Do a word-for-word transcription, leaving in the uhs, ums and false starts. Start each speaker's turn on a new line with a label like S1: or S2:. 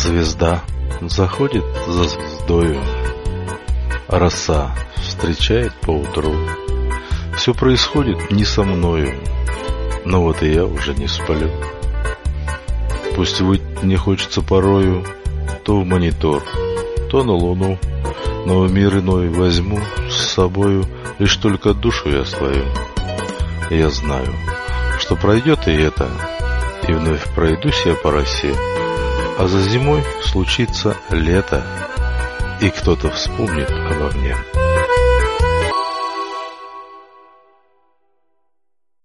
S1: Звезда заходит за звездою, роса встречает поутру. Все происходит не со мною, но вот и я уже не сплю. Пусть выть мне хочется порою то в монитор, то на луну, но в мир иной возьму с собою лишь только душу я свою. Я знаю, что пройдет и это, и вновь пройдусь я по росе, а за зимой случится лето, и кто-то вспомнит обо мне.